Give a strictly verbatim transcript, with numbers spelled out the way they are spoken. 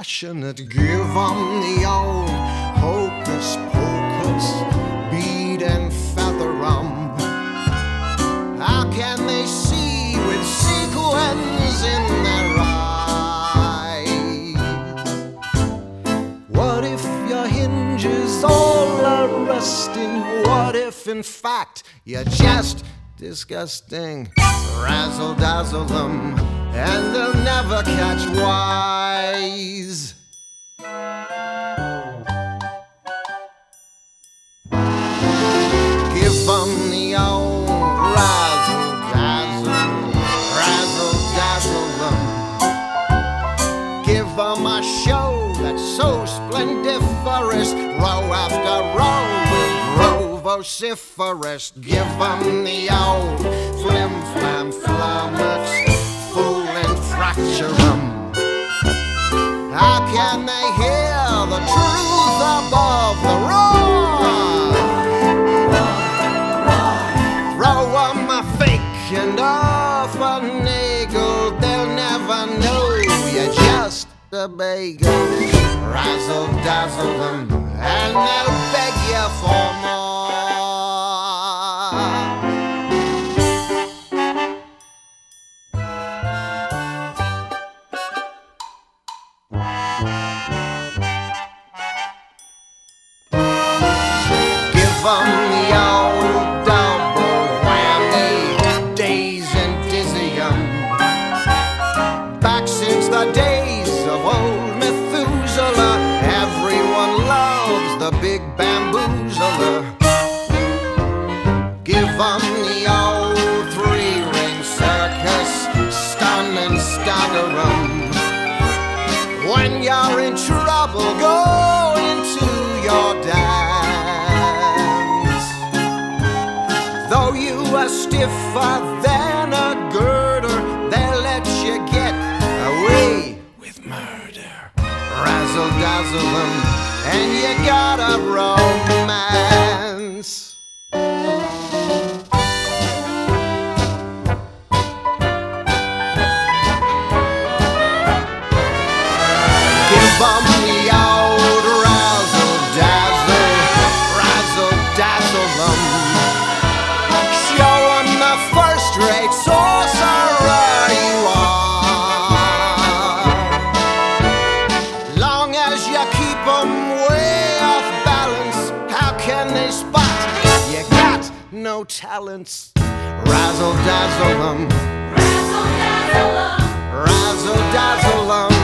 passionate. Give 'em the old hocus pocus, bead and feather 'em. How can they see with sequins in their eyes? What if your hinges all are rusting? What if in fact you're just disgusting? Razzle dazzle them and they'll never catch wise. Give 'em the old razzle dazzle, razzle dazzle them. Give 'em a show that's so splendiferous, row after row will grow vociferous. Give 'em the old flim flam flummox, fool and fracture 'em. How can they hear the truth above the roar? Throw 'em a fake and off a nagel, they'll never know you're just a bagel. Razzle dazzle them and they'll beg you for more. Give 'em the old double whammy, daze and dizzy 'em. Back since the days of old Methuselah, everyone loves the big bamboozler. Give 'em the old three-ring circus, stun and stagger 'em. When you're in trouble, go into your dance. Though you are stiffer than a girder, they'll let you get away with murder. Razzle dazzle them and you got a romance. Give 'em the old razzle dazzle, razzle dazzle 'em. Show 'em the first-rate sorcerer you are. Long as you keep 'em way off balance, how can they spot you got no talents? Razzle dazzle 'em, Razzle dazzle 'em. razzle dazzle 'em.